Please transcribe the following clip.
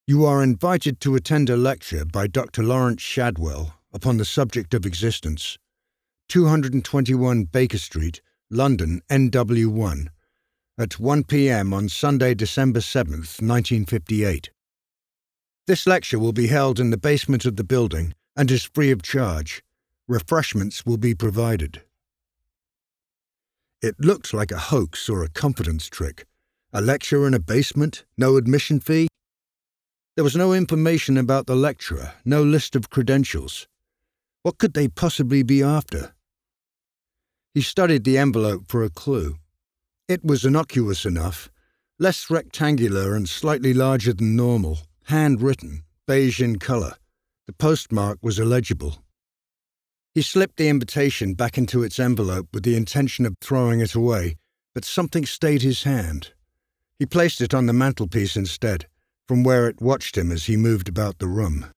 You are invited to attend a lecture by Dr. Lawrence Shadwell upon the subject of existence, 221 Baker Street, London, NW1, at 1 p.m. on Sunday, December 7th, 1958. This lecture will be held in the basement of the building and is free of charge. Refreshments will be provided. It looked like a hoax or a confidence trick. A lecture in a basement, no admission fee? There was no information about the lecturer, no list of credentials. What could they possibly be after? He studied the envelope for a clue. It was innocuous enough, less rectangular and slightly larger than normal, handwritten, beige in colour. The postmark was illegible. He slipped the invitation back into its envelope with the intention of throwing it away, but something stayed his hand. He placed it on the mantelpiece instead, from where it watched him as he moved about the room.